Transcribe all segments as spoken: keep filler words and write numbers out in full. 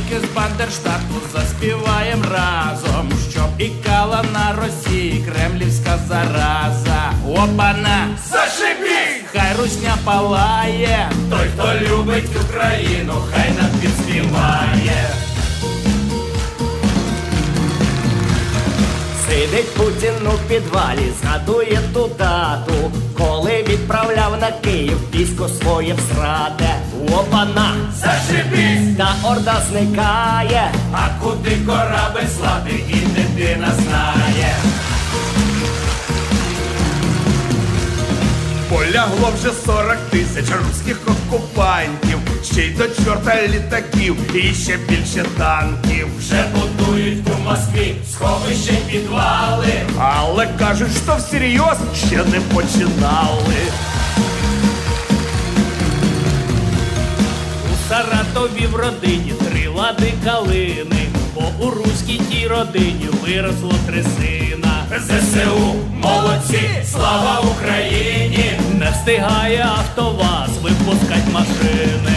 Хлопчики з Бандерштату заспіваєм разом, щоб ікала на Росії кремлівська зараза. Опана! Зашибіть! Хай русня палає, той, хто любить Україну, хай нам підспіває. Сидить Путін у підвалі, згадує ту дату, коли відправляв на Київ військо своє всраде. Опана! Зашибісь! Та орда зникає, а куди корабель слати, і дитина знає. Полягло вже сорок тисяч руських окупантів, ще й до чорта літаків, і ще більше танків. Вже будують у Москві сховища й підвали, але кажуть, що всерйоз ще не починали. у Саратові в родині три лади калини, бо у руській тій родині виросло три сина. ЗСУ молодці, слава Україні! Не встигає АвтоВАЗ випускать машини.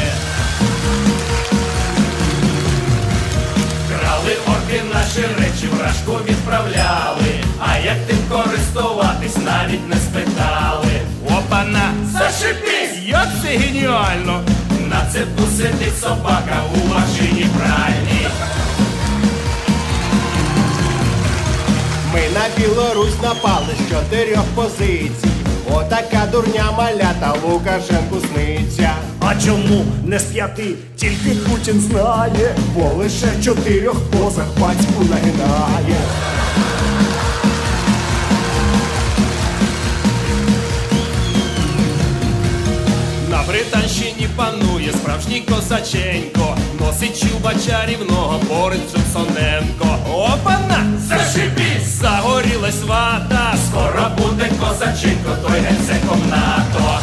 Крали орки наші речі, вражку відправляли, а як тим користуватись навіть не спитали. Опана! Зашибісь! Як це геніально! На цепу сидить собака у машині пральній. ми на Білорусь напали з чотирьох позицій. Отака дурня малята Лукашенку сниться. А чому не з п'яти, тільки Путін знає, бо лише в чотирьох позах батьку нагинає. На Британщині панує справжній козаченько, носить чуба чарівного Борис Джонсоненко. Опана! Зашибісь! Загорілась вата, Скоро буде козаченько, той генсеком НАТО.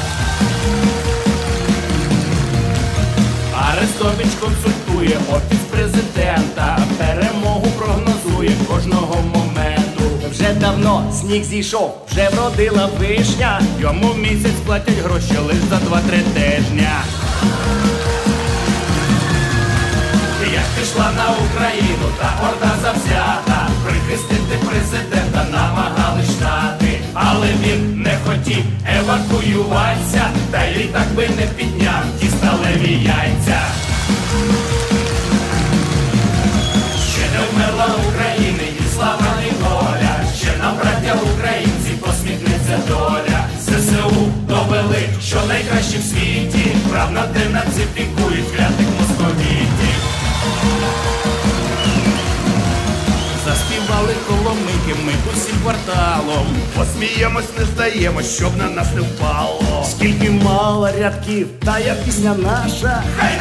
Арестович консультує офіс президента, перемогу прогнозує кожного моменту. Вже давно сніг зійшов, вже вродила вишня. Йому в місяць платять гроші лиш за два-три тижня. Як пішла на Україну та орда завзята, прихистити президента намагали Штати, але він не хотів евакуюватися, та й літак би не підняв ті сталеві яйця. Ще не вмерла України, і слава і воля, ще нам, браття українці, посміхнеться доля. ЗСУ довели, що найкраще в світі, правда денацифікують клятих московітів. Заспівали коломийки ми усім кварталом, Посміємось, не здаємось, щоб на нас не впало. Скільки мало рядків, та я пісня наша. Хай